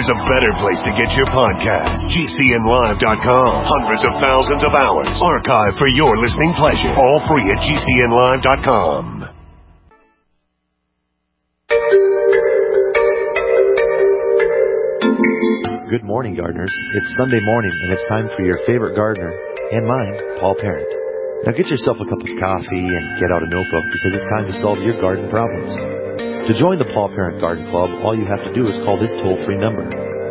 there's a better place to get your podcast. GCNlive.com. Hundreds of thousands of hours archived for your listening pleasure. All free at GCNlive.com. Good morning, gardeners. It's Sunday morning, and it's time for your favorite gardener, and mine, Paul Parent. Now get yourself a cup of coffee and get out a notebook, because it's time to solve your garden problems. To join the Paul Parent Garden Club, all you have to do is call this toll-free number,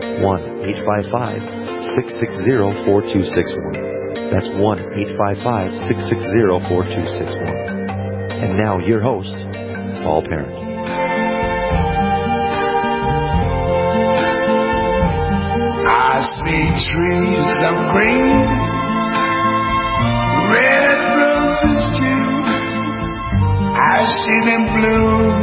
1-855-660-4261. That's 1-855-660-4261. And now, your host, Paul Parent. I see trees of green, red roses too. I see them bloom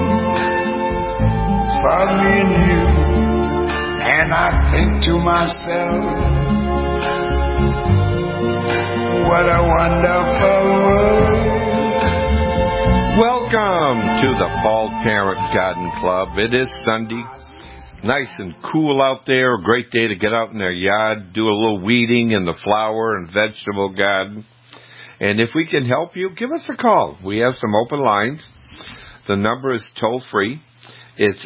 for me and you. And I think to myself, what a wonderful world. Welcome to the Paul Parent Garden Club. It is Sunday. Nice and cool out there. A great day to get out in their yard, do a little weeding in the flower and vegetable garden. And if we can help you, give us a call. We have some open lines. The number is toll-free. It's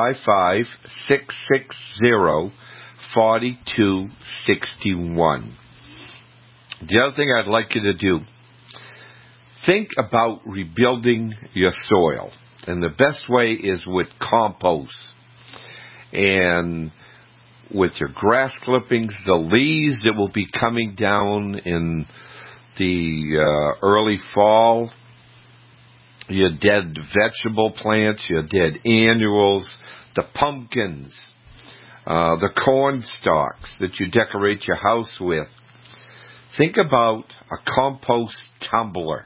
855-660-4261. The other thing I'd like you to do, think about rebuilding your soil. And the best way is with compost. And with your grass clippings, the leaves that will be coming down in the early fall, your dead vegetable plants, your dead annuals, the pumpkins, the corn stalks that you decorate your house with. Think about a compost tumbler.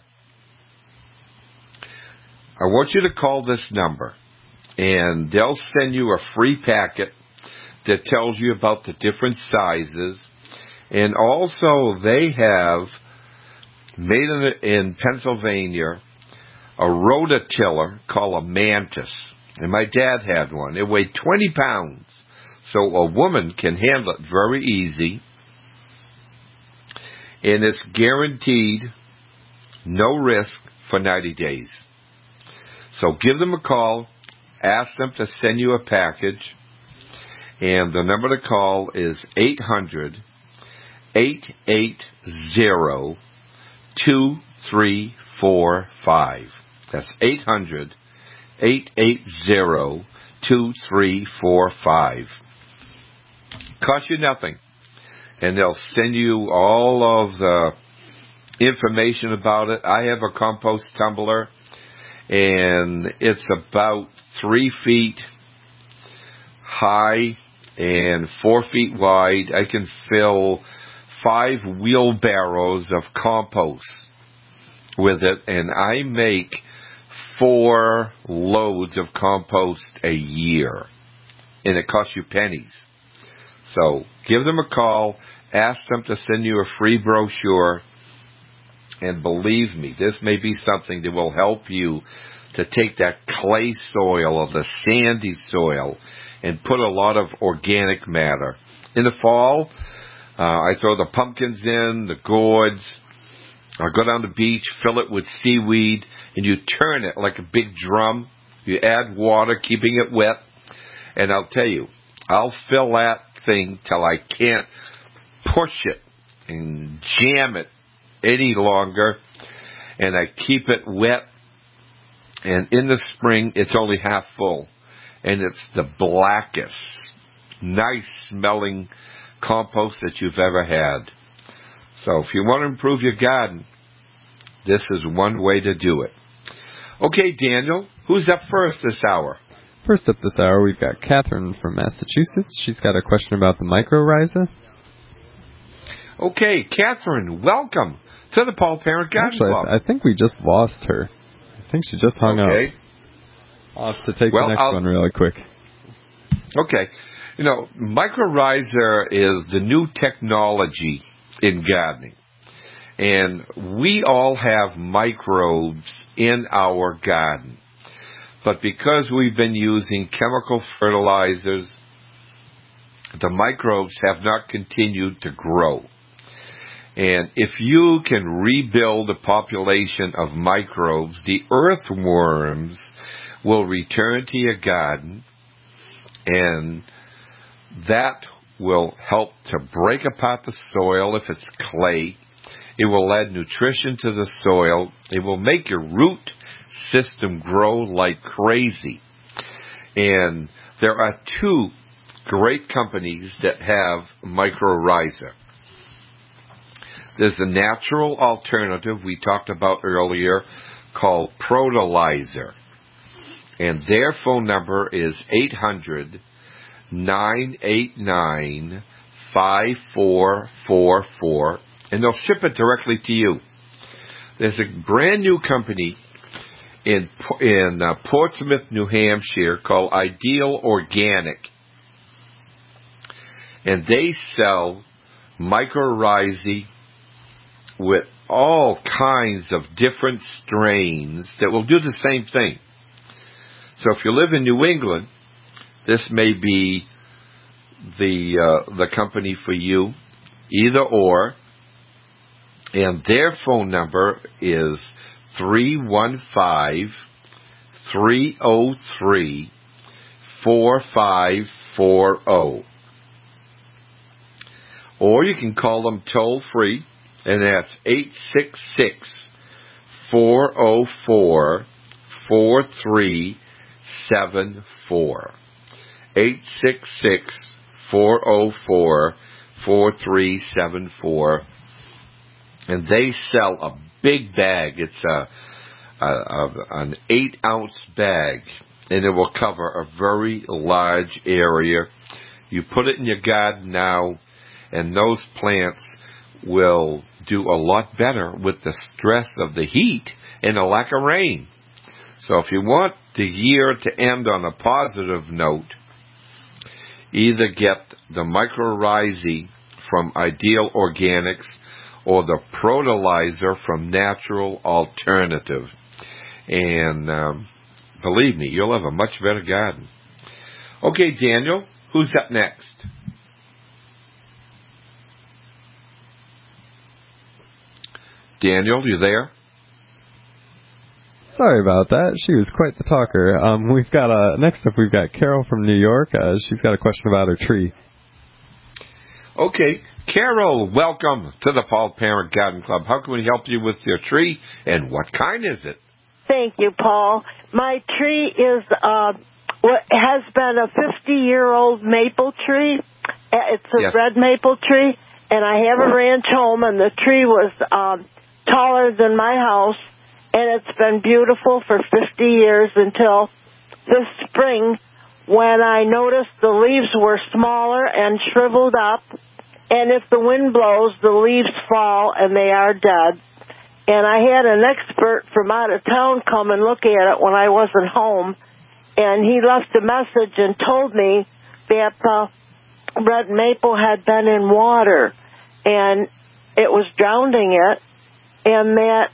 I want you to call this number, and they'll send you a free packet that tells you about the different sizes. And also they have made in Pennsylvania a rototiller called a Mantis. And my dad had one. It weighed 20 pounds. So a woman can handle it very easy. And it's guaranteed no risk for 90 days. So give them a call. Ask them to send you a package, and the number to call is 800-880-2345. That's 800-880-2345. Cost you nothing, and they'll send you all of the information about it. I have a compost tumbler, and it's about 3 feet high and 4 feet wide. I can fill 5 wheelbarrows of compost with it, and I make 4 loads of compost a year, and it costs you pennies. So give them a call, ask them to send you a free brochure, and believe me, this may be something that will help you to take that clay soil or the sandy soil and put a lot of organic matter. In the fall, I throw the pumpkins in, the gourds. I go down the beach, fill it with seaweed, and you turn it like a big drum. You add water, keeping it wet. And I'll tell you, I'll fill that thing till I can't push it and jam it any longer. And I keep it wet. And in the spring, it's only half full. And it's the blackest, nice smelling compost that you've ever had. So if you want to improve your garden, this is one way to do it. Okay, Daniel, who's up first this hour? First up this hour, we've got Catherine from Massachusetts. She's got a question about the mycorrhiza. Okay, Catherine, welcome to the Paul Parent Garden Club. I think we just lost her. I think she just hung up. I'll have to take the next one really quick. Okay. You know, mycorrhiza is the new technology in gardening. And we all have microbes in our garden. But because we've been using chemical fertilizers the microbes have not continued to grow. And if you can rebuild a population of microbes, the earthworms will return to your garden, and that will help to break apart the soil if it's clay. It will add nutrition to the soil. It will make your root system grow like crazy. And there are two great companies that have mycorrhiza. There's a natural alternative we talked about earlier called Protolizer. And their phone number is 800-989-5444. And they'll ship it directly to you. There's a brand new company in Portsmouth, New Hampshire called Ideal Organic. And they sell mycorrhizae with all kinds of different strains that will do the same thing. So if you live in New England, this may be the company for you, either or. And their phone number is 315-303-4540. Or you can call them toll free, and that's 866-404-4374. 866-404-4374. And they sell a big bag. It's an 8-ounce bag, and it will cover a very large area. You put it in your garden now, and those plants will do a lot better with the stress of the heat and the lack of rain. So if you want the year to end on a positive note, either get the mycorrhizae from Ideal Organics or the Protolizer from Natural Alternative. And believe me, you'll have a much better garden. Okay, Daniel, who's up next? Daniel, you there? Sorry about that. She was quite the talker. We've got next up. We've got Carol from New York. She's got a question about her tree. Okay, Carol, welcome to the Paul Parent Garden Club. How can we help you with your tree, and what kind is it? Thank you, Paul. My tree is what has been a 50-year-old maple tree. It's a red maple tree, and I have a ranch home, and the tree was taller than my house, and it's been beautiful for 50 years until this spring when I noticed the leaves were smaller and shriveled up, and if the wind blows, the leaves fall and they are dead. And I had an expert from out of town come and look at it when I wasn't home, and he left a message and told me that the red maple had been in water, and it was drowning it, and that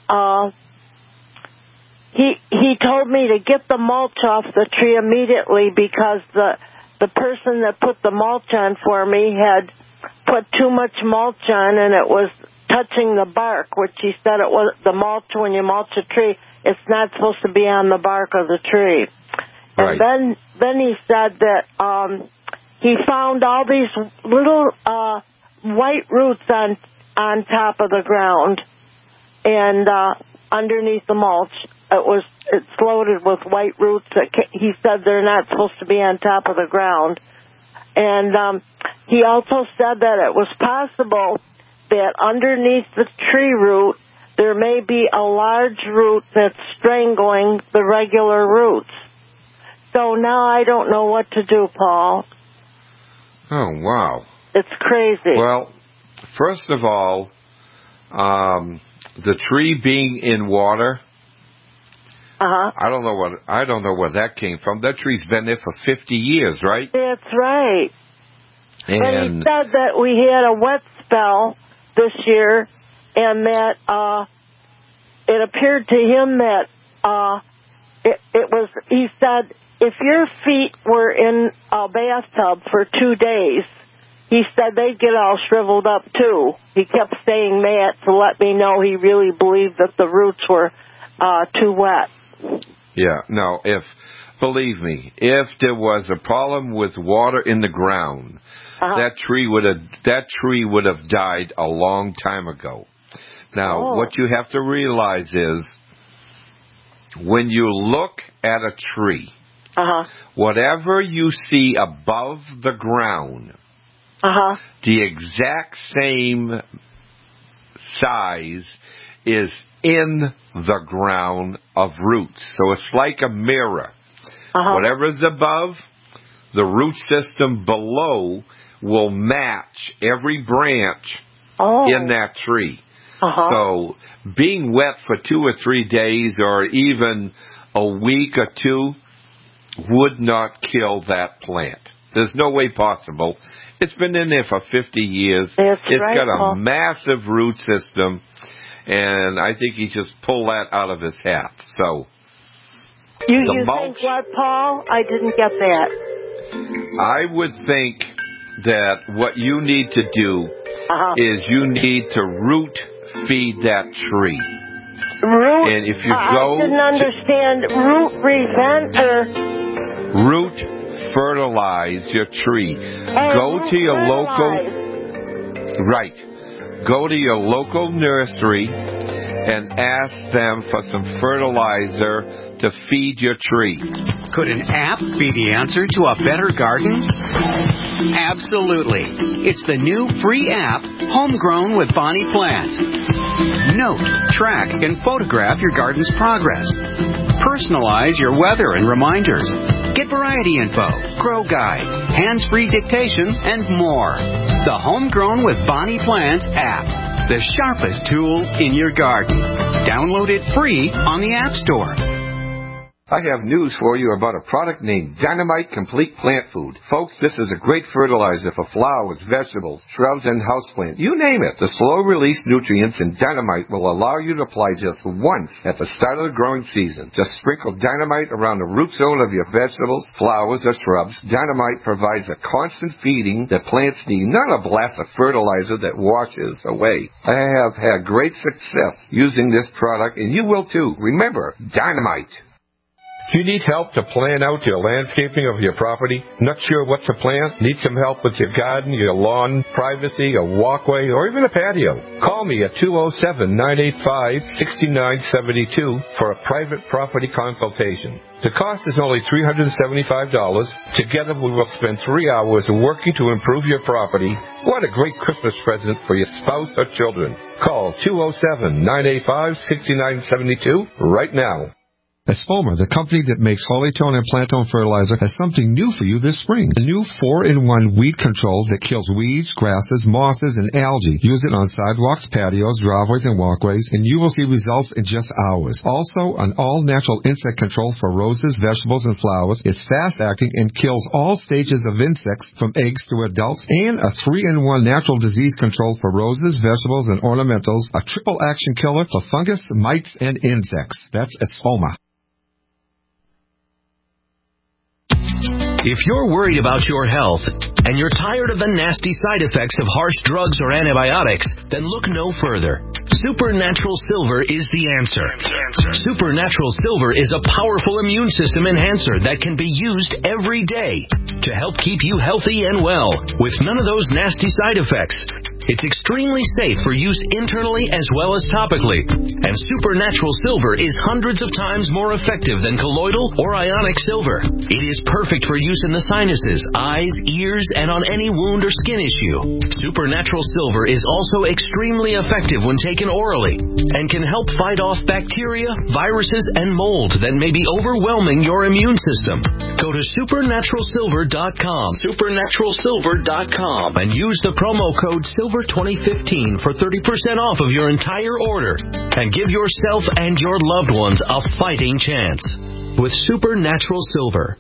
he told me to get the mulch off the tree immediately because the person that put the mulch on for me had put too much mulch on, and it was touching the bark, which he said it was the mulch. When you mulch a tree, it's not supposed to be on the bark of the tree. Right. And then he said that he found all these little white roots on top of the ground, and underneath the mulch, it's loaded with white roots. He said they're not supposed to be on top of the ground. And he also said that it was possible that underneath the tree root there may be a large root that's strangling the regular roots. So now I don't know what to do, Paul. Oh, wow. It's crazy. Well, first of all, the tree being in water, I don't know where that came from. That tree's been there for 50 years, right? That's right. And but he said that we had a wet spell this year, and that it appeared to him that it was. He said if your feet were in a bathtub for 2 days, he said they'd get all shriveled up, too. He kept saying that to let me know he really believed that the roots were too wet. Yeah, no, believe me, if there was a problem with water in the ground, that tree would have died a long time ago. Now, what you have to realize is, when you look at a tree, whatever you see above the ground, the exact same size is in the ground of roots. So it's like a mirror. Whatever's above, the root system below will match every branch in that tree. So being wet for 2 or 3 days or even a week or two would not kill that plant. There's no way possible. It's been in there for 50 years. It's got a massive root system, and I think he just pulled that out of his hat. So you think what, Paul? I didn't get that. I would think that what you need to do is you need to root feed that tree. Root? And if you go... I didn't understand. Root prevent or... Root fertilize your tree. Go to your local... Right. Go to your local nursery and ask them for some fertilizer to feed your tree. Could an app be the answer to a better garden? Absolutely. It's the new free app, Homegrown with Bonnie Plants. Note, track, and photograph your garden's progress. Personalize your weather and reminders. Get variety info, grow guides, hands-free dictation, and more. The Homegrown with Bonnie Plants app. The sharpest tool in your garden. Download it free on the App Store. I have news for you about a product named Dynamite Complete Plant Food. Folks, this is a great fertilizer for flowers, vegetables, shrubs, and houseplants. You name it. The slow-release nutrients in Dynamite will allow you to apply just once at the start of the growing season. Just sprinkle Dynamite around the root zone of your vegetables, flowers, or shrubs. Dynamite provides a constant feeding that plants need, not a blast of fertilizer that washes away. I have had great success using this product, and you will too. Remember, Dynamite. Do you need help to plan out your landscaping of your property? Not sure what to plant? Need some help with your garden, your lawn, privacy, a walkway, or even a patio? Call me at 207-985-6972 for a private property consultation. The cost is only $375. Together we will spend 3 hours working to improve your property. What a great Christmas present for your spouse or children. Call 207-985-6972 right now. Espoma, the company that makes Holytone and Plantone fertilizer, has something new for you this spring. A new 4-in-1 weed control that kills weeds, grasses, mosses, and algae. Use it on sidewalks, patios, driveways, and walkways, and you will see results in just hours. Also, an all-natural insect control for roses, vegetables, and flowers. It's fast-acting and kills all stages of insects from eggs to adults. And a 3-in-1 natural disease control for roses, vegetables, and ornamentals. A triple-action killer for fungus, mites, and insects. That's Espoma. If you're worried about your health and you're tired of the nasty side effects of harsh drugs or antibiotics, then look no further. Supernatural Silver is the answer. Supernatural Silver is a powerful immune system enhancer that can be used every day to help keep you healthy and well with none of those nasty side effects. It's extremely safe for use internally as well as topically. And Supernatural Silver is hundreds of times more effective than colloidal or ionic silver. It is perfect for use in the sinuses, eyes, ears, and on any wound or skin issue. Supernatural Silver is also extremely effective when taken orally and can help fight off bacteria, viruses, and mold that may be overwhelming your immune system. Go to supernaturalsilver.com, supernaturalsilver.com, and use the promo code SILVER2015 for 30% off of your entire order and give yourself and your loved ones a fighting chance with Supernatural Silver.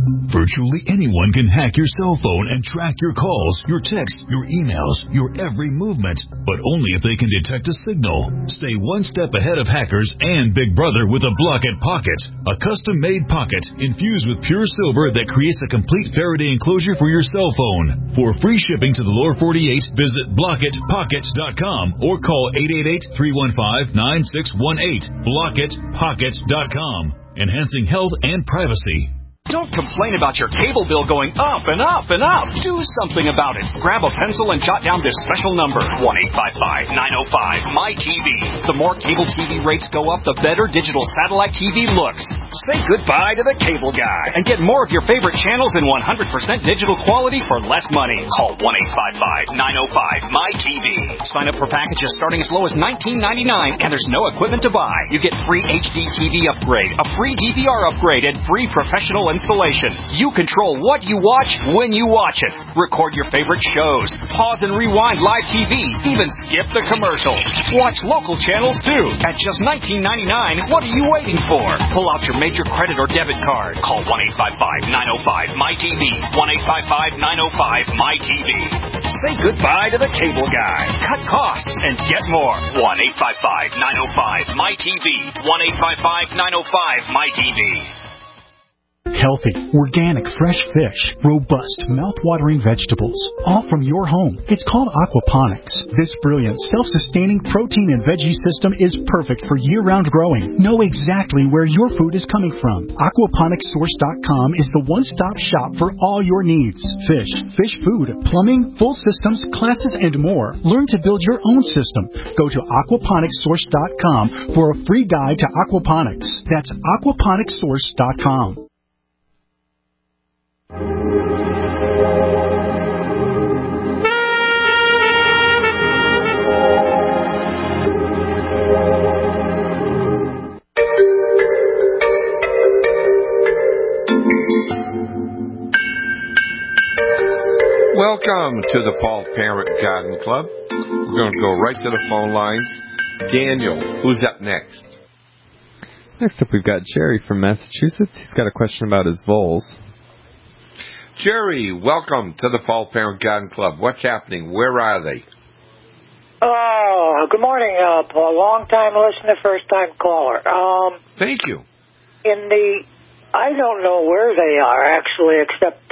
Virtually anyone can hack your cell phone and track your calls, your texts, your emails, your every movement, but only if they can detect a signal. Stay one step ahead of hackers and Big Brother with a Blockit Pocket, a custom-made pocket infused with pure silver that creates a complete Faraday enclosure for your cell phone. For free shipping to the lower 48, visit BlockitPocket.com or call 888-315-9618. BlockitPocket.com, enhancing health and privacy. Don't complain about your cable bill going up and up and up. Do something about it. Grab a pencil and jot down this special number, 1-855-905-MY-TV. The more cable TV rates go up, the better digital satellite TV looks. Say goodbye to the cable guy and get more of your favorite channels in 100% digital quality for less money. Call 1-855-905-MY-TV. Sign up for packages starting as low as $19.99, and there's no equipment to buy. You get free HD TV upgrade, a free DVR upgrade, and free professional installation. You control what you watch when you watch it. Record your favorite shows. Pause and rewind live TV. Even skip the commercials. Watch local channels too. At just $19.99, what are you waiting for? Pull out your major credit or debit card. Call 1-855-905-MY-TV. 1-855-905-MY-TV. Say goodbye to the cable guy. Cut costs and get more. 1-855-905-MY-TV. 1-855-905-MY-TV. Healthy, organic, fresh fish, robust, mouth-watering vegetables, all from your home. It's called aquaponics. This brilliant, self-sustaining protein and veggie system is perfect for year-round growing. Know exactly where your food is coming from. Aquaponicssource.com is the one-stop shop for all your needs. Fish, fish food, plumbing, full systems, classes, and more. Learn to build your own system. Go to aquaponicssource.com for a free guide to aquaponics. That's aquaponicssource.com. Welcome to the Paul Parent Garden Club. We're going to go right to the phone lines. Daniel, who's up next? Next up, we've got Jerry from Massachusetts. He's got a question about his voles. Jerry, welcome to the Paul Parent Garden Club. What's happening? Where are they? Oh, good morning, Paul. Long-time listener, first-time caller. Thank you. I don't know where they are, actually, except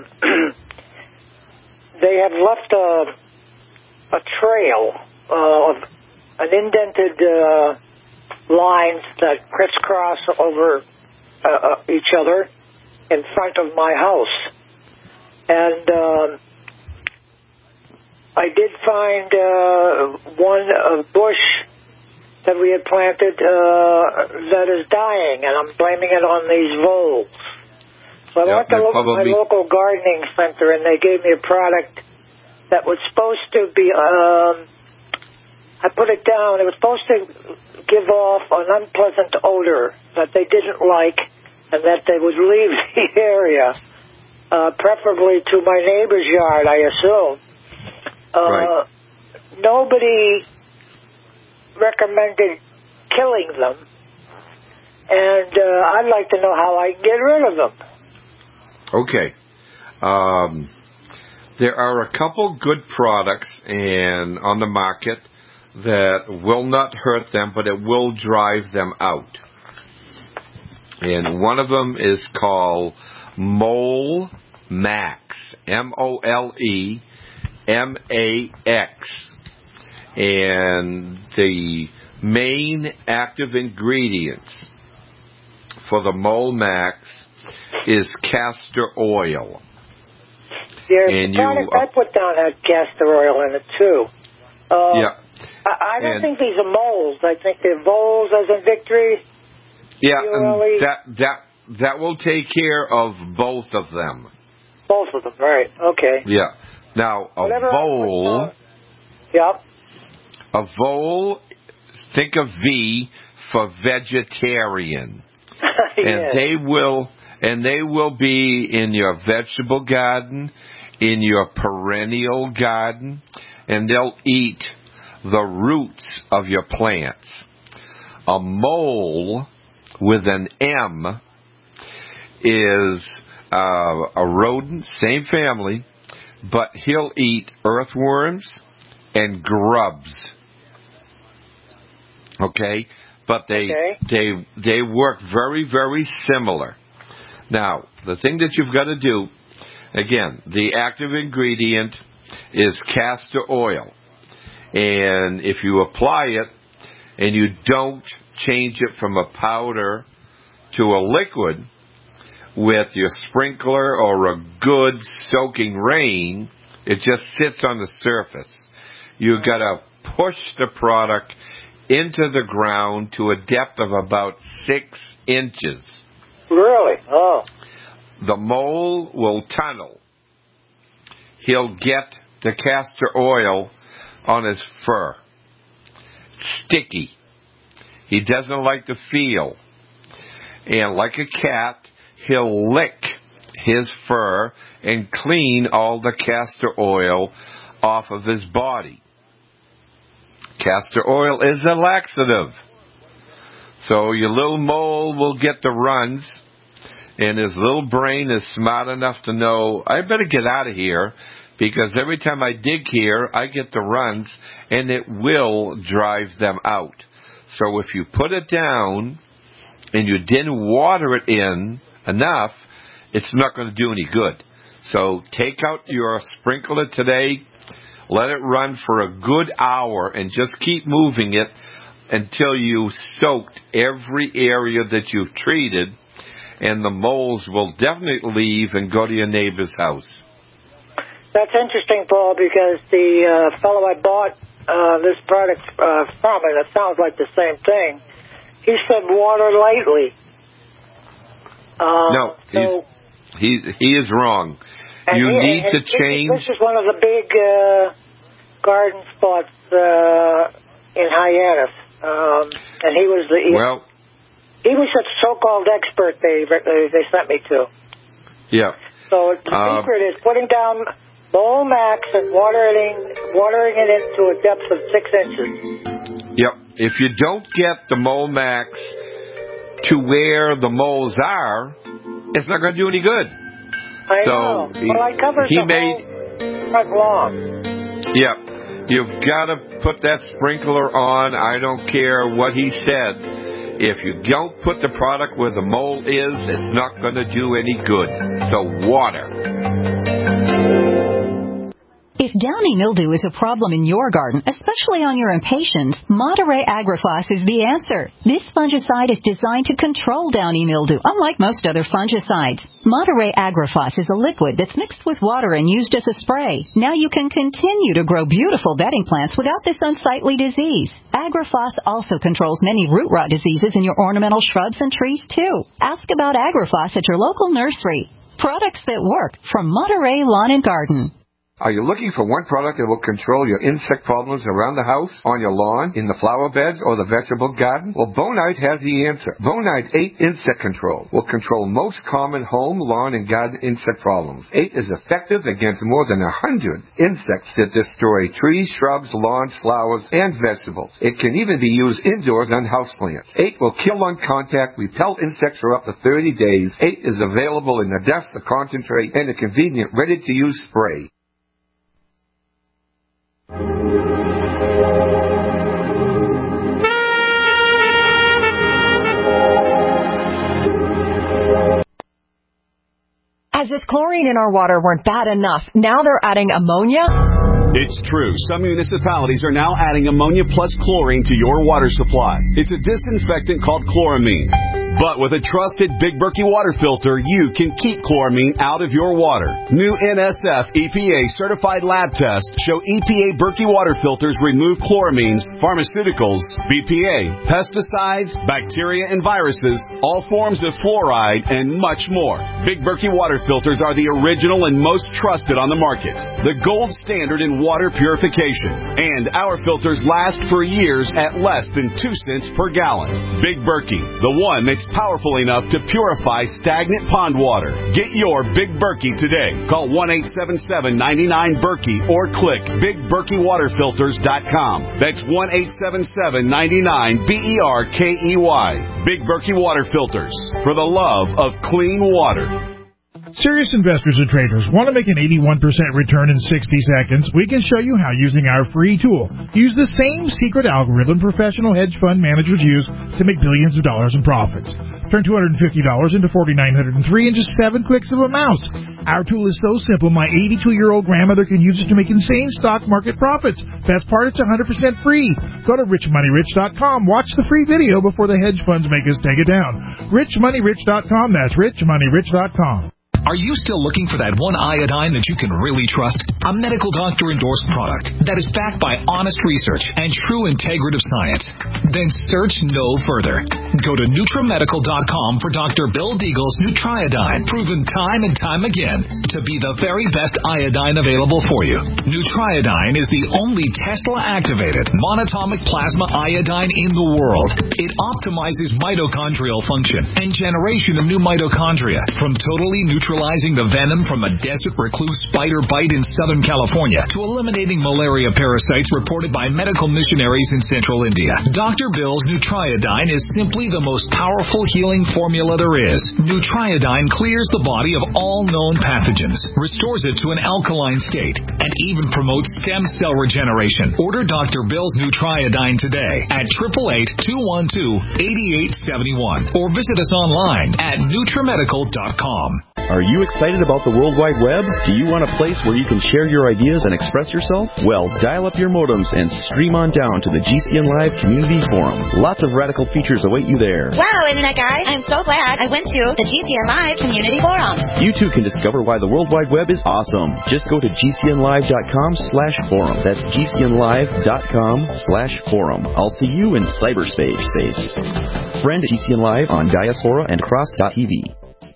they have left a trail of an indented lines that crisscross over each other in front of my house. And I did find one bush that we had planted that is dying, and I'm blaming it on these voles. So I went to my local gardening center, and they gave me a product that was supposed to be, I put it down, it was supposed to give off an unpleasant odor that they didn't like, and that they would leave the area, preferably to my neighbor's yard, I assume. Right. Nobody recommended killing them, and I'd like to know how I can get rid of them. Okay. There are a couple good products on the market that will not hurt them, but it will drive them out. And one of them is called Mole Max, MOLEMAX. And the main active ingredients for the Mole Max is castor oil. The product I put down had castor oil in it, too. Yeah. I don't think these are moles. I think they're voles as in victory. Yeah, and that will take care of both of them. Both of them, right. Okay. Yeah. Now, a vole, think of V for vegetarian. Yes. And they will be in your vegetable garden, in your perennial garden, and they'll eat the roots of your plants. A mole with an M is a rodent, same family, but he'll eat earthworms and grubs. Okay? But they work very, very similar. Now, the thing that you've got to do, again, the active ingredient is castor oil. And if you apply it and you don't change it from a powder to a liquid with your sprinkler or a good soaking rain, it just sits on the surface. You've got to push the product into the ground to a depth of about 6 inches. Really? Oh. The mole will tunnel. He'll get the castor oil on his fur. Sticky. He doesn't like the feel. And like a cat, he'll lick his fur and clean all the castor oil off of his body. Castor oil is a laxative. So your little mole will get the runs, and his little brain is smart enough to know, I better get out of here, because every time I dig here, I get the runs, and it will drive them out. So if you put it down, and you didn't water it in enough, it's not going to do any good. So take out your sprinkler today, let it run for a good hour, and just keep moving it until you soaked every area that you've treated, and the moles will definitely leave and go to your neighbor's house. That's interesting, Paul, because the fellow I bought this product from, and it sounds like the same thing, he said water lightly. No, he is wrong. You need to change. This is one of the big garden spots in Hyannis, and he was he was a so-called expert they sent me to. Yeah. So the secret is putting down Mole Max and watering it into a depth of 6 inches. Yep. If you don't get the Mole Max to where the moles are, it's not going to do any good. I know. Well, I covered the front lawn. Yep. You've got to put that sprinkler on. I don't care what he said. If you don't put the product where the mole is, it's not going to do any good. So water. If downy mildew is a problem in your garden, especially on your impatiens, Monterey Agrifos is the answer. This fungicide is designed to control downy mildew, unlike most other fungicides. Monterey Agrifos is a liquid that's mixed with water and used as a spray. Now you can continue to grow beautiful bedding plants without this unsightly disease. Agrifos also controls many root rot diseases in your ornamental shrubs and trees, too. Ask about Agrifos at your local nursery. Products that work from Monterey Lawn and Garden. Are you looking for one product that will control your insect problems around the house, on your lawn, in the flower beds, or the vegetable garden? Well, Bonite has the answer. Bonite 8 Insect Control will control most common home, lawn, and garden insect problems. 8 is effective against more than 100 insects that destroy trees, shrubs, lawns, flowers, and vegetables. It can even be used indoors on houseplants. 8 will kill on contact, repel insects for up to 30 days. 8 is available in a dust, a concentrate, and a convenient, ready-to-use spray. As if chlorine in our water weren't bad enough, now they're adding ammonia? It's true. Some municipalities are now adding ammonia plus chlorine to your water supply. It's a disinfectant called chloramine. But with a trusted Big Berkey water filter, you can keep chloramine out of your water. New NSF EPA certified lab tests show EPA Berkey water filters remove chloramines, pharmaceuticals, BPA, pesticides, bacteria and viruses, all forms of fluoride, and much more. Big Berkey water filters are the original and most trusted on the market. The gold standard in water purification. And our filters last for years at less than 2 cents per gallon. Big Berkey, the one that's powerful enough to purify stagnant pond water. Get your Big Berkey today. Call 1-877-99-BERKEY or click BigBerkeyWaterFilters.com. That's 1-877-99-BERKEY. Big Berkey Water Filters, for the love of clean water. Serious investors and traders want to make an 81% return in 60 seconds. We can show you how using our free tool. Use the same secret algorithm professional hedge fund managers use to make billions of dollars in profits. Turn $250 into $4,903 in just 7 clicks of a mouse. Our tool is so simple, my 82-year-old grandmother can use it to make insane stock market profits. Best part, it's 100% free. Go to richmoneyrich.com. Watch the free video before the hedge funds make us take it down. richmoneyrich.com. That's richmoneyrich.com. Are you still looking for that one iodine that you can really trust? A medical doctor-endorsed product that is backed by honest research and true integrative science? Then search no further. Go to NutriMedical.com for Dr. Bill Deagle's Nutriodine, proven time and time again to be the very best iodine available for you. Nutriodine is the only Tesla-activated monatomic plasma iodine in the world. It optimizes mitochondrial function and generation of new mitochondria from totally neutralizing the venom from a desert recluse spider bite in Southern California to eliminating malaria parasites reported by medical missionaries in Central India. Dr. Bill's Nutriodine is simply the most powerful healing formula there is. Nutriodine clears the body of all known pathogens, restores it to an alkaline state, and even promotes stem cell regeneration. Order Dr. Bill's Nutriodine today at 888-212-8871 or visit us online at NutriMedical.com. Are you excited about the World Wide Web? Do you want a place where you can share your ideas and express yourself? Well, dial up your modems and stream on down to the GCN Live Community Forum. Lots of radical features await you there. Wow, Internet guy, I'm so glad I went to the GCN Live Community Forum. You too can discover why the World Wide Web is awesome. Just go to GCNlive.com/forum. That's GCNlive.com/forum. I'll see you in cyberspace. Friend GCN Live on Diaspora and Cross.tv.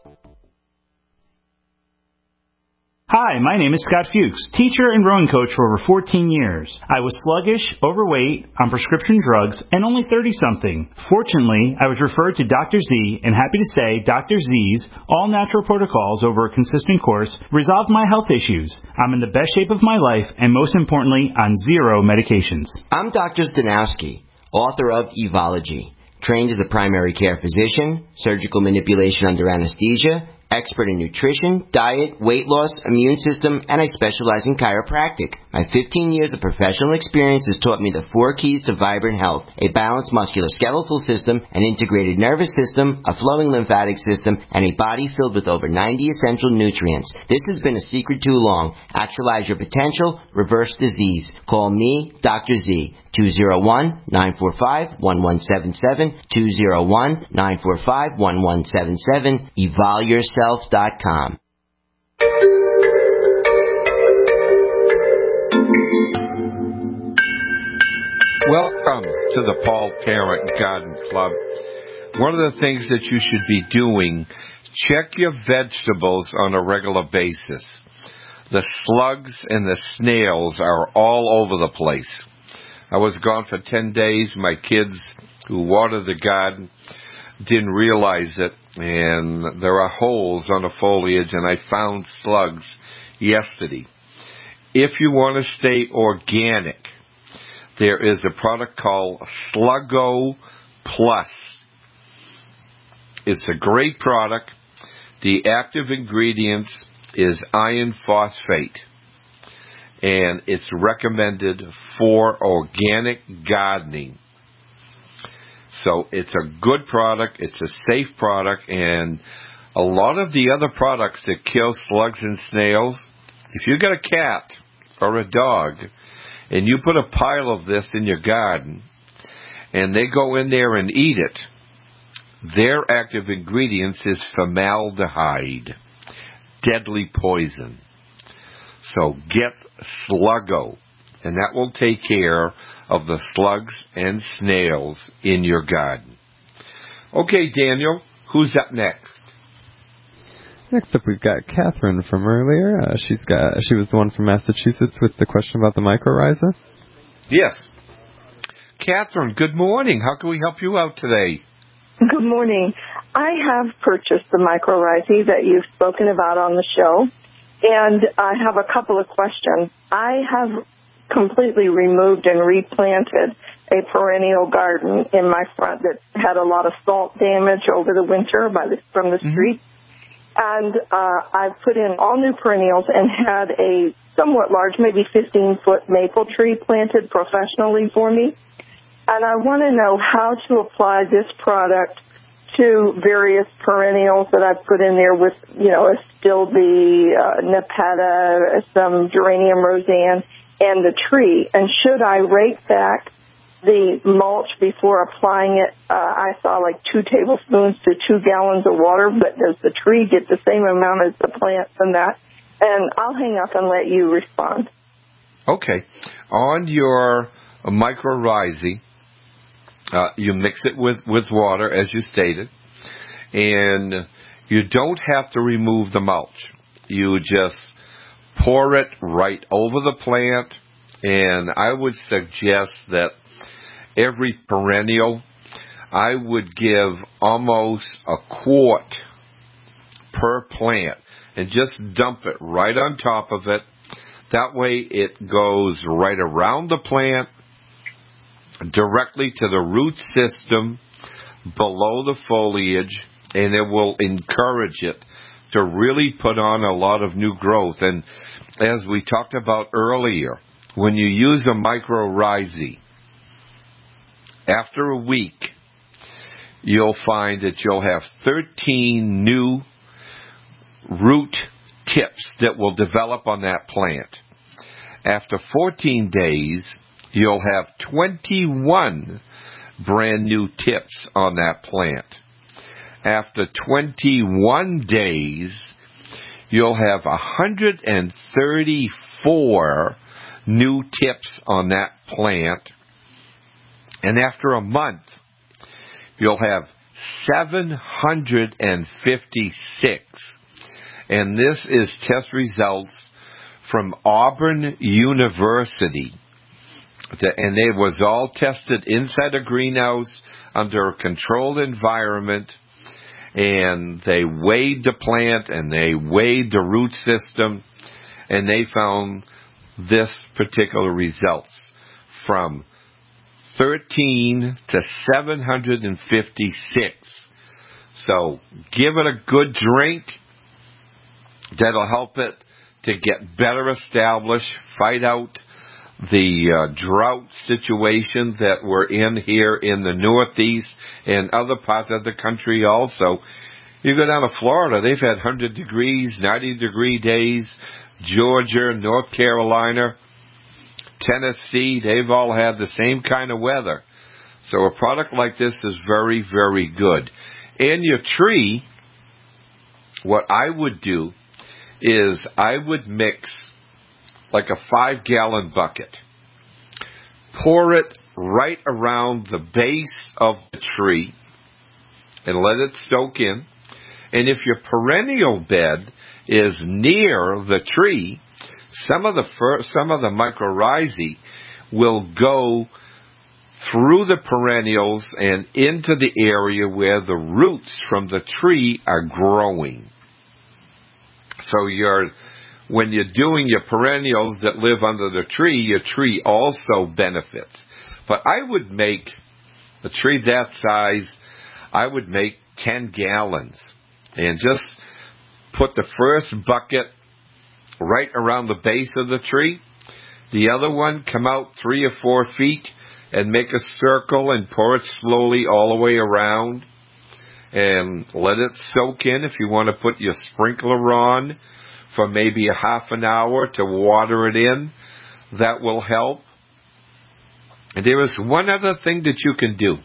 Hi, my name is Scott Fuchs, teacher and rowing coach for over 14 years. I was sluggish, overweight, on prescription drugs, and only 30-something. Fortunately, I was referred to Dr. Z, and happy to say Dr. Z's all-natural protocols over a consistent course resolved my health issues. I'm in the best shape of my life, and most importantly, on 0 medications. I'm Dr. Zdanowski, author of Evology, trained as a primary care physician, surgical manipulation under anesthesia, expert in nutrition, diet, weight loss, immune system, and I specialize in chiropractic. My 15 years of professional experience has taught me the 4 keys to vibrant health: a balanced musculoskeletal system, an integrated nervous system, a flowing lymphatic system, and a body filled with over 90 essential nutrients. This has been a secret too long. Actualize your potential, reverse disease. Call me, Dr. Z. 201-945-1177, 201-945-1177, evolyourself.com. Welcome to the Paul Parent Garden Club. One of the things that you should be doing, check your vegetables on a regular basis. The slugs and the snails are all over the place. I was gone for 10 days. My kids who water the garden didn't realize it, and there are holes on the foliage, and I found slugs yesterday. If you want to stay organic, there is a product called Sluggo Plus. It's a great product. The active ingredients is iron phosphate, and it's recommended for organic gardening. So it's a good product, it's a safe product, and a lot of the other products that kill slugs and snails, if you got a cat or a dog, and you put a pile of this in your garden, and they go in there and eat it, their active ingredients is formaldehyde, deadly poison. So get Sluggo, and that will take care of the slugs and snails in your garden. Okay, Daniel, who's up next? Next up, we've got Catherine from earlier. She was the one from Massachusetts with the question about the mycorrhiza. Yes. Catherine, good morning. How can we help you out today? Good morning. I have purchased the mycorrhizae that you've spoken about on the show. And I have a couple of questions. I have completely removed and replanted a perennial garden in my front that had a lot of salt damage over the winter from the street. And I've put in all new perennials and had a somewhat large, maybe 15-foot maple tree planted professionally for me. And I want to know how to apply this product to various perennials that I've put in there with, astilbe, nepeta, some geranium roseanne, and the tree. And should I rake back the mulch before applying it? I saw like 2 tablespoons to 2 gallons of water, but does the tree get the same amount as the plants and that? And I'll hang up and let you respond. Okay. On your mycorrhizae, you mix it with water, as you stated, and you don't have to remove the mulch. You just pour it right over the plant, and I would suggest that every perennial, I would give almost a quart per plant and just dump it right on top of it. That way it goes right around the plant, directly to the root system, below the foliage, and it will encourage it to really put on a lot of new growth. And as we talked about earlier, when you use a mycorrhizae, after a week, you'll find that you'll have 13 new root tips that will develop on that plant. After 14 days, you'll have 21 brand new tips on that plant. After 21 days, you'll have 134 new tips on that plant. And after a month, you'll have 756. And this is test results from Auburn University. And it was all tested inside a greenhouse under a controlled environment. And they weighed the plant and they weighed the root system. And they found this particular results from 13 to 756. So give it a good drink. That'll help it to get better established, fight out the drought situation that we're in here in the Northeast and other parts of the country also. You go down to Florida, they've had 100 degrees, 90-degree days. Georgia, North Carolina, Tennessee, they've all had the same kind of weather. So a product like this is very, very good. In your tree, what I would do is I would mix like a 5-gallon bucket. Pour it right around the base of the tree and let it soak in. And if your perennial bed is near the tree, some of the mycorrhizae will go through the perennials and into the area where the roots from the tree are growing. So when you're doing your perennials that live under the tree, your tree also benefits. But I would make a tree that size, I would make 10 gallons. And just put the first bucket right around the base of the tree. The other one, come out 3 or 4 feet and make a circle and pour it slowly all the way around. And let it soak in. If you want to put your sprinkler on for maybe a half an hour to water it in, that will help. And there is one other thing that you can do.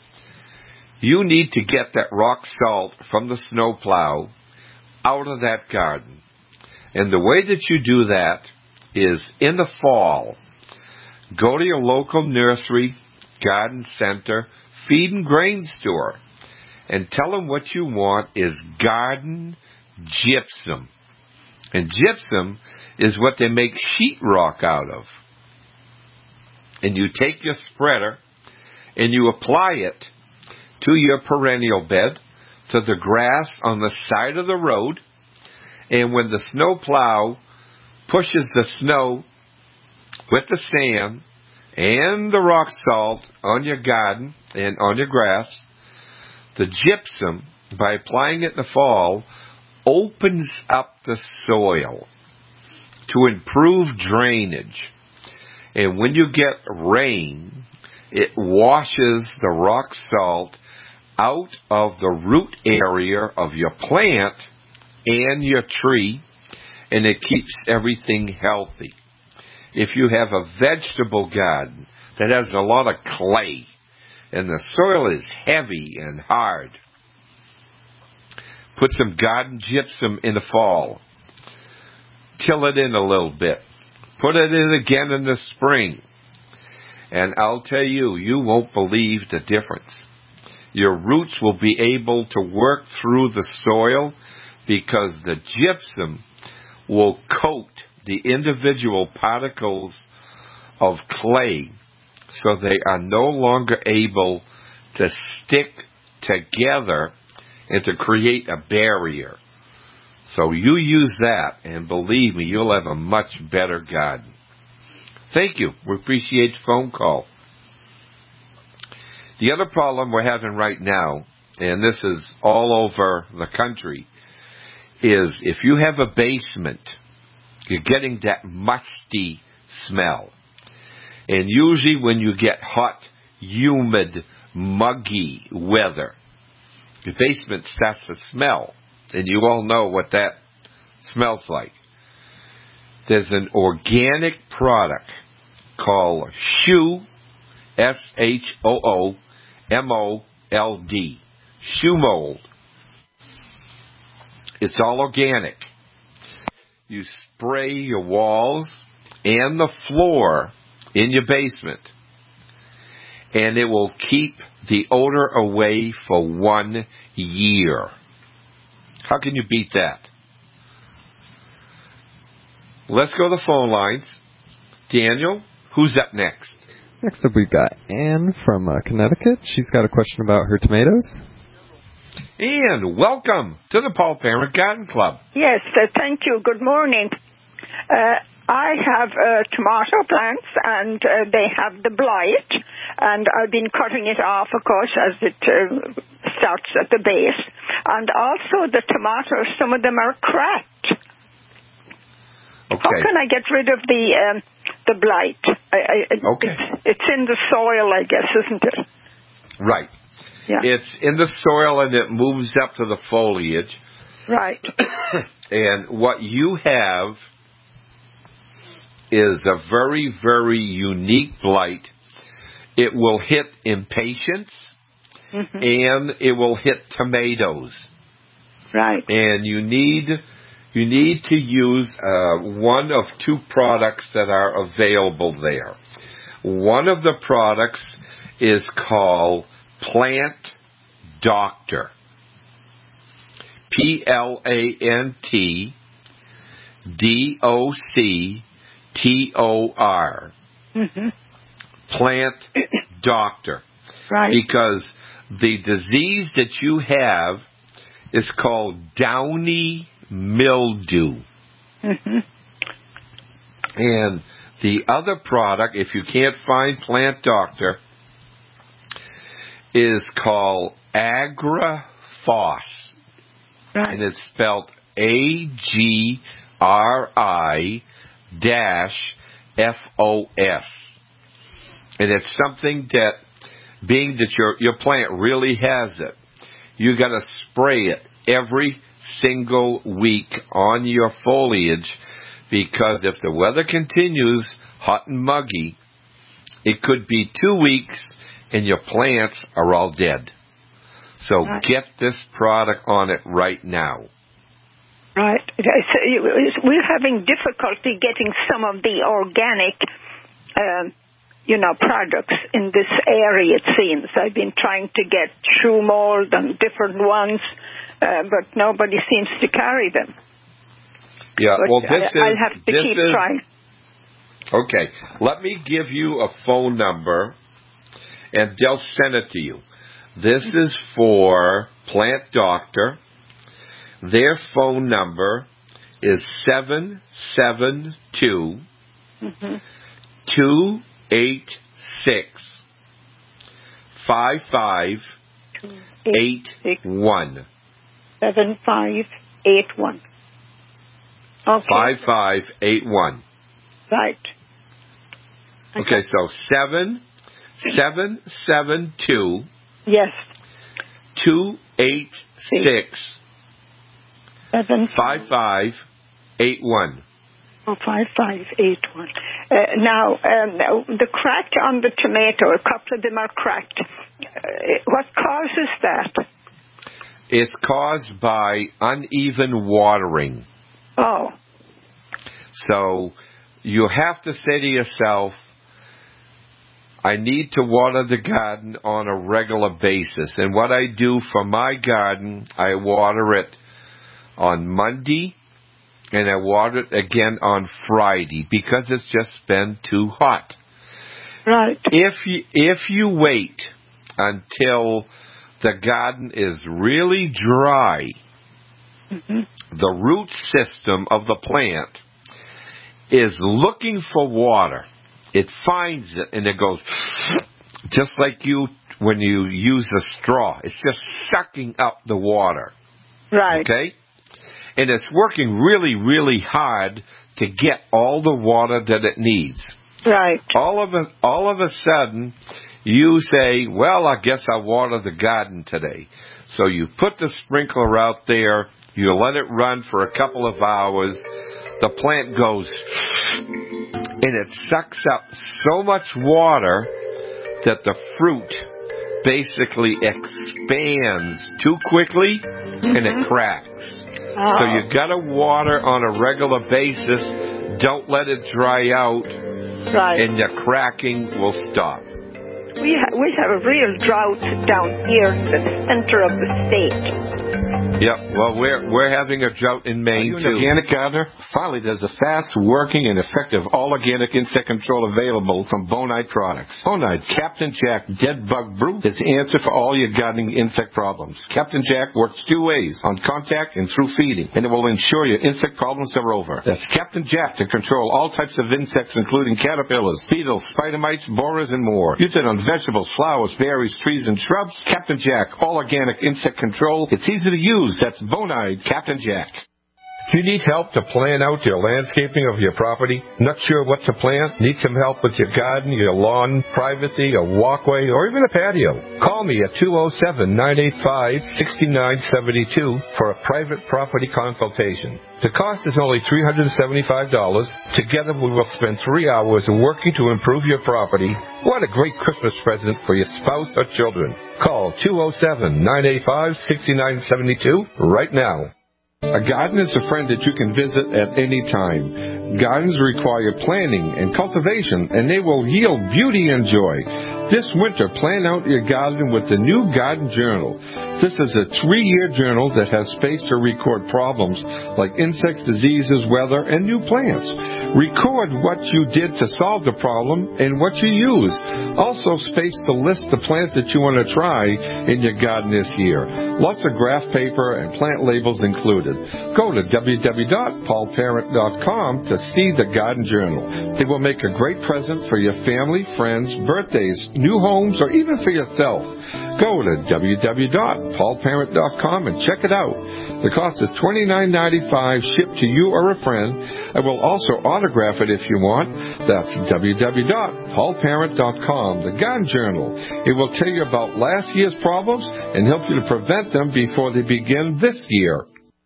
You need to get that rock salt from the snowplow out of that garden. And the way that you do that is in the fall, go to your local nursery, garden center, feed and grain store, and tell them what you want is garden gypsum. And gypsum is what they make sheetrock out of. And you take your spreader and you apply it to your perennial bed, to the grass on the side of the road, and when the snowplow pushes the snow with the sand and the rock salt on your garden and on your grass, the gypsum, by applying it in the fall, opens up the soil to improve drainage. And when you get rain, it washes the rock salt out of the root area of your plant and your tree, and it keeps everything healthy. If you have a vegetable garden that has a lot of clay and the soil is heavy and hard, put some garden gypsum in the fall. Till it in a little bit. Put it in again in the spring. And I'll tell you, you won't believe the difference. Your roots will be able to work through the soil because the gypsum will coat the individual particles of clay so they are no longer able to stick together and to create a barrier. So you use that, and believe me, you'll have a much better garden. Thank you. We appreciate your phone call. The other problem we're having right now, and this is all over the country, is if you have a basement, you're getting that musty smell. And usually when you get hot, humid, muggy weather, your basement starts to smell. And you all know what that smells like. There's an organic product called Shoe, SHOOMOLD, Shoe Mold. It's all organic. You spray your walls and the floor in your basement, and it will keep the odor away for 1 year. How can you beat that? Let's go to the phone lines. Daniel, who's up next? Next up, we've got Anne from Connecticut. She's got a question about her tomatoes. Anne, welcome to the Paul Parent Garden Club. Yes, thank you. Good morning. I have tomato plants, and they have the blight, and I've been cutting it off, of course, as it starts at the base. And also the tomatoes, some of them are cracked. Okay. How can I get rid of the blight? Okay. It's in the soil, I guess, isn't it? Right. Yeah. It's in the soil and it moves up to the foliage. Right. And what you have is a very, very unique blight. It will hit impatiens, and it will hit tomatoes. Right. And you need to use one of two products that are available there. One of the products is called Plant Doctor. PLANTDOCTOR. Plant Doctor. Right. Because the disease that you have is called downy mildew. And the other product, if you can't find Plant Doctor, is called AgriFos. Right. And it's spelled AGRI-FOS. And it's something that, being that your plant really has it, you got to spray it every single week on your foliage, because if the weather continues hot and muggy, it could be 2 weeks and your plants are all dead. So get this product on it right now. Right. We're having difficulty getting some of the organic, products in this area, it seems. I've been trying to get shoe mold and different ones, but nobody seems to carry them. Yeah, but well, I'll have to keep trying. Okay, let me give you a phone number, and they'll send it to you. This is for Plant Doctor. Their phone number is 772 286 5581. 75 5581. Okay. 5581. Right. Okay, so 772. Yes. 286 5581. Oh, 5581. Now, the crack on the tomato, a couple of them are cracked. What causes that? It's caused by uneven watering. Oh. So you have to say to yourself, I need to water the garden on a regular basis. And what I do for my garden, I water it on Monday and I water it again on Friday because it's just been too hot. Right. If you wait until the garden is really dry, the root system of the plant is looking for water. It finds it and it goes just like when you use a straw. It's just sucking up the water. Right. Okay? And it's working really, really hard to get all the water that it needs. Right. All of a sudden, you say, well, I guess I'll water the garden today. So you put the sprinkler out there, you let it run for a couple of hours, the plant goes, and it sucks up so much water that the fruit basically expands too quickly and it cracks. Oh. So you got to water on a regular basis. Don't let it dry out, and the cracking will stop. We have a real drought down here in the center of the state. Yep. Well, we're having a drought in Maine, too. Are you an organic gardener? Finally, there's a fast-working and effective all-organic insect control available from Bonide Products. Bonide Captain Jack Dead Bug Brew is the answer for all your gardening insect problems. Captain Jack works two ways, on contact and through feeding, and it will ensure your insect problems are over. That's Captain Jack to control all types of insects, including caterpillars, beetles, spider mites, borers, and more. Use it on vegetables, flowers, berries, trees, and shrubs. Captain Jack, all-organic insect control. It's easy to use. That's Bonide Captain Jack. If you need help to plan out your landscaping of your property, not sure what to plant, need some help with your garden, your lawn, privacy, a walkway, or even a patio, call me at 207-985-6972 for a private property consultation. The cost is only $375. Together we will spend 3 hours working to improve your property. What a great Christmas present for your spouse or children. Call 207-985-6972 right now. A garden is a friend that you can visit at any time. Gardens require planning and cultivation, and they will yield beauty and joy. This winter, plan out your garden with the new Garden Journal. This is a 3-year journal that has space to record problems like insects, diseases, weather, and new plants. Record what you did to solve the problem and what you used. Also space to list the plants that you want to try in your garden this year. Lots of graph paper and plant labels included. Go to www.paulparent.com to see the Garden Journal. It will make a great present for your family, friends, birthdays, new homes, or even for yourself. Go to www.paulparent.com and check it out. The cost is $29.95 shipped to you or a friend. I will also autograph it if you want. That's www.paulparent.com, the Garden Journal. It will tell you about last year's problems and help you to prevent them before they begin this year.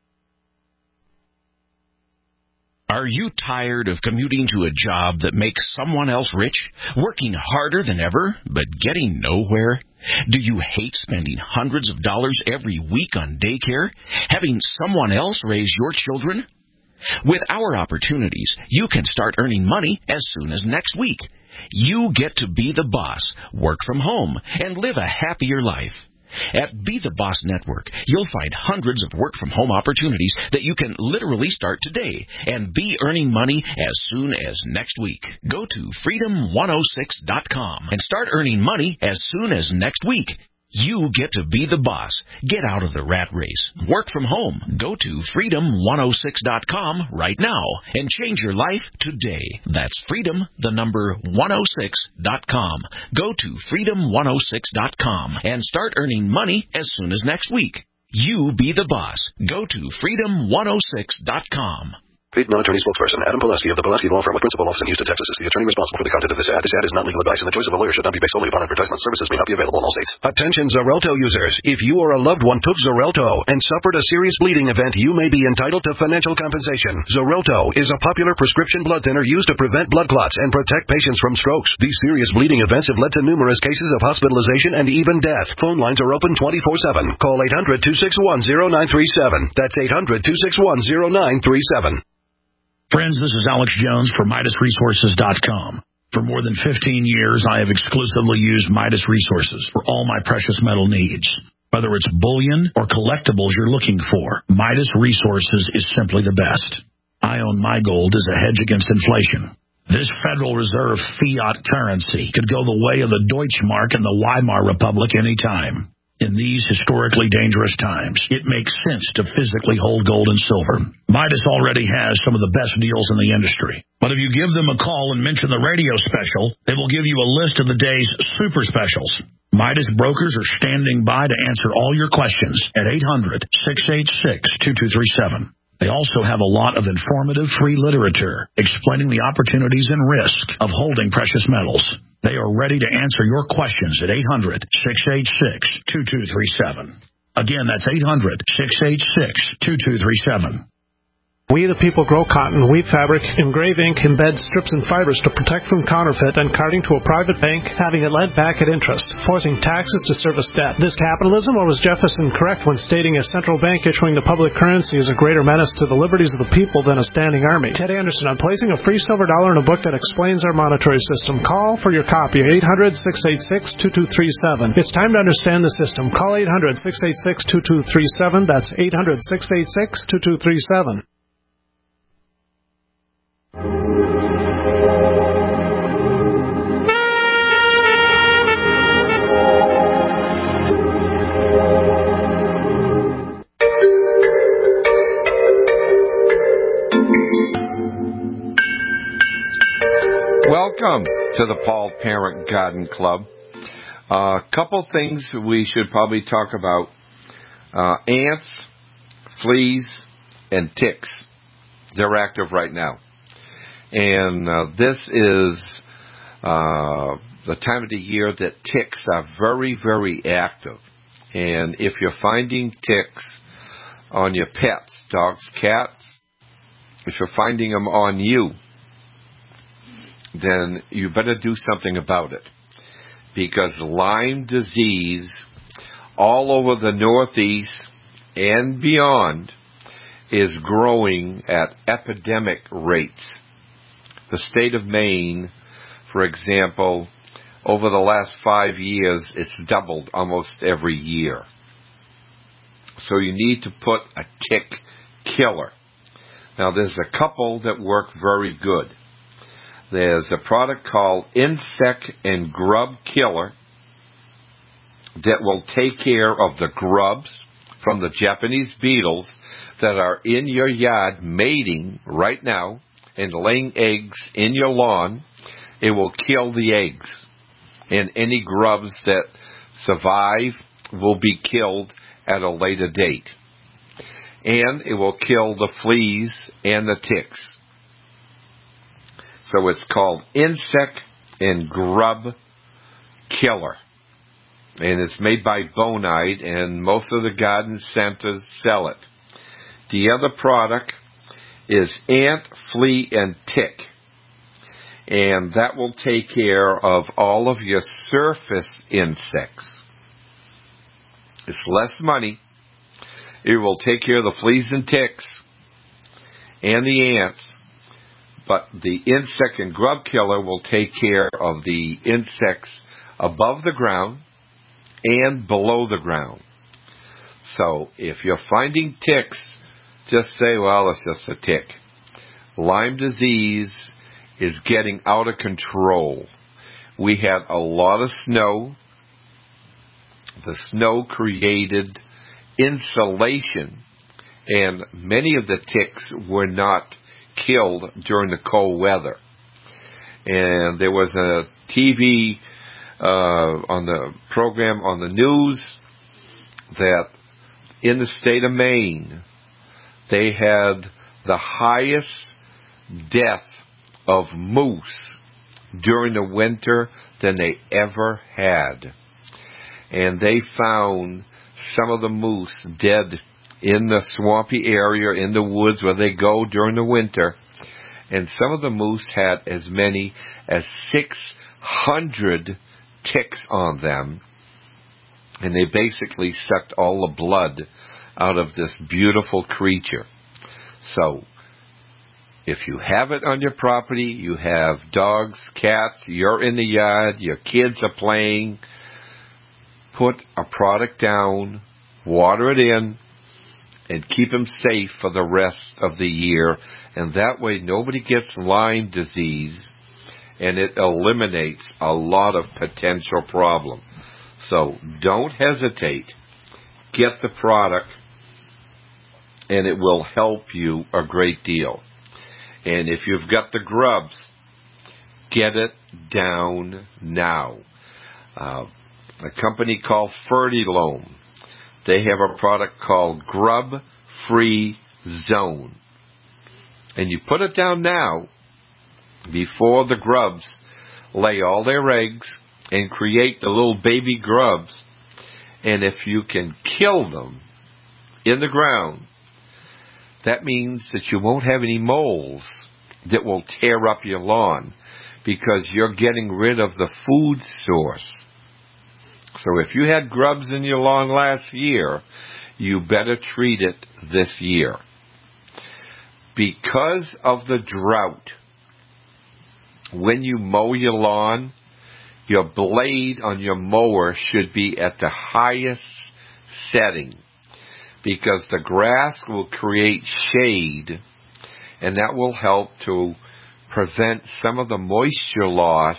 Are you tired of commuting to a job that makes someone else rich, working harder than ever, but getting nowhere? Do you hate spending hundreds of dollars every week on daycare, having someone else raise your children? With our opportunities, you can start earning money as soon as next week. You get to be the boss, work from home, and live a happier life. At Be the Boss Network, you'll find hundreds of work-from-home opportunities that you can literally start today and be earning money as soon as next week. Go to freedom106.com and start earning money as soon as next week. You get to be the boss. Get out of the rat race. Work from home. Go to freedom106.com right now and change your life today. That's freedom106.com. Go to freedom106.com and start earning money as soon as next week. You be the boss. Go to freedom106.com. Paid non-attorney spokesperson Adam Pulaski of the Pulaski Law Firm with principal office in Houston, Texas is the attorney responsible for the content of this ad. This ad is not legal advice, and the choice of a lawyer should not be based solely upon advertisement. Services may not be available in all states. Attention Xarelto users. If you or a loved one took Xarelto and suffered a serious bleeding event, you may be entitled to financial compensation. Xarelto is a popular prescription blood thinner used to prevent blood clots and protect patients from strokes. These serious bleeding events have led to numerous cases of hospitalization and even death. Phone lines are open 24/7. Call 800-261-0937. That's 800-261-0937. Friends, this is Alex Jones for MidasResources.com. For more than 15 years, I have exclusively used Midas Resources for all my precious metal needs. Whether it's bullion or collectibles you're looking for, Midas Resources is simply the best. I own my gold as a hedge against inflation. This Federal Reserve fiat currency could go the way of the Deutschmark and the Weimar Republic anytime. In these historically dangerous times, it makes sense to physically hold gold and silver. Midas already has some of the best deals in the industry. But if you give them a call and mention the radio special, they will give you a list of the day's super specials. Midas brokers are standing by to answer all your questions at 800-686-2237. They also have a lot of informative free literature explaining the opportunities and risk of holding precious metals. They are ready to answer your questions at 800-686-2237. Again, that's 800-686-2237. We the people grow cotton, weave fabric, engrave ink, embed strips and fibers to protect from counterfeit and carting to a private bank, having it lent back at interest, forcing taxes to service debt. This capitalism, or was Jefferson correct when stating a central bank issuing the public currency is a greater menace to the liberties of the people than a standing army? Ted Anderson, I'm placing a free silver dollar in a book that explains our monetary system. Call for your copy, 800-686-2237. It's time to understand the system. Call 800-686-2237. That's 800-686-2237. Welcome to the Paul Parent Garden Club. A couple things we should probably talk about. Ants, fleas, and ticks. They're active right now. And this is the time of the year that ticks are very, very active. And if you're finding ticks on your pets, dogs, cats, if you're finding them on you, then you better do something about it. Because Lyme disease all over the Northeast and beyond is growing at epidemic rates. The state of Maine, for example, over the last 5 years, it's doubled almost every year. So you need to put a tick killer. Now, there's a couple that work very good. There's a product called Insect and Grub Killer that will take care of the grubs from the Japanese beetles that are in your yard mating right now and laying eggs in your lawn. It will kill the eggs. And any grubs that survive will be killed at a later date. And it will kill the fleas and the ticks. So it's called Insect and Grub Killer. And it's made by Bonide, and most of the garden centers sell it. The other product is Ant, Flea, and Tick. And that will take care of all of your surface insects. It's less money. It will take care of the fleas and ticks and the ants. But the Insect and Grub Killer will take care of the insects above the ground and below the ground. So if you're finding ticks, just say, well, it's just a tick. Lyme disease is getting out of control. We had a lot of snow. The snow created insulation, and many of the ticks were not killed during the cold weather. And there was a TV on the program on the news that in the state of Maine, they had the highest death of moose during the winter than they ever had. And they found some of the moose dead in the swampy area, in the woods where they go during the winter. And some of the moose had as many as 600 ticks on them. And they basically sucked all the blood out of this beautiful creature. So, if you have it on your property, you have dogs, cats, you're in the yard, your kids are playing, put a product down, water it in, and keep them safe for the rest of the year. And that way nobody gets Lyme disease, and it eliminates a lot of potential problems. So don't hesitate. Get the product, and it will help you a great deal. And if you've got the grubs, get it down now. A company called Fertilome, they have a product called Grub Free Zone. And you put it down now before the grubs lay all their eggs and create the little baby grubs. And if you can kill them in the ground, that means that you won't have any moles that will tear up your lawn, because you're getting rid of the food source. So if you had grubs in your lawn last year, you better treat it this year. Because of the drought, when you mow your lawn, your blade on your mower should be at the highest setting, because the grass will create shade, and that will help to prevent some of the moisture loss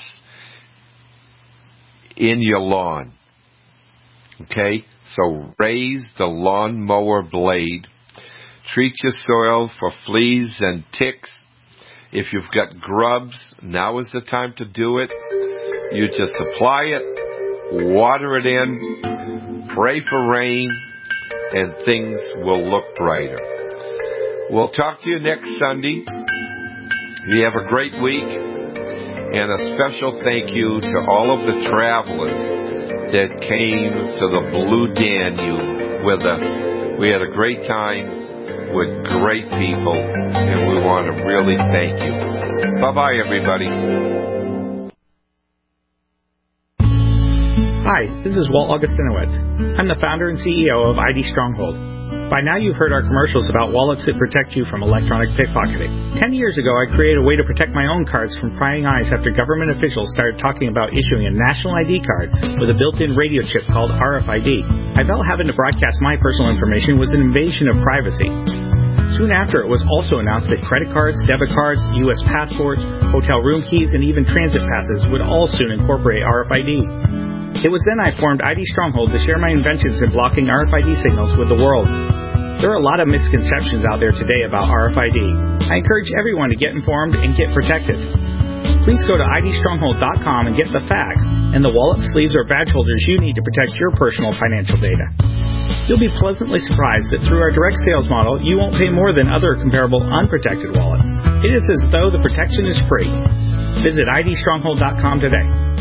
in your lawn. Okay? So raise the lawn mower blade. Treat your soil for fleas and ticks. If you've got grubs, now is the time to do it. You just apply it, water it in, pray for rain, and things will look brighter. We'll talk to you next Sunday. You have a great week, and a special thank you to all of the travelers that came to the Blue Danube with us. We had a great time with great people, and we want to really thank you. Bye-bye, everybody. Hi, this is Walt Augustinowitz. I'm the founder and CEO of ID Stronghold. By now you've heard our commercials about wallets that protect you from electronic pickpocketing. 10 years ago, I created a way to protect my own cards from prying eyes after government officials started talking about issuing a national ID card with a built-in radio chip called RFID. I felt having to broadcast my personal information was an invasion of privacy. Soon after, it was also announced that credit cards, debit cards, U.S. passports, hotel room keys, and even transit passes would all soon incorporate RFID. It was then I formed ID Stronghold to share my inventions in blocking RFID signals with the world. There are a lot of misconceptions out there today about RFID. I encourage everyone to get informed and get protected. Please go to idstronghold.com and get the facts and the wallet, sleeves, or badge holders you need to protect your personal financial data. You'll be pleasantly surprised that through our direct sales model, you won't pay more than other comparable unprotected wallets. It is as though the protection is free. Visit idstronghold.com today.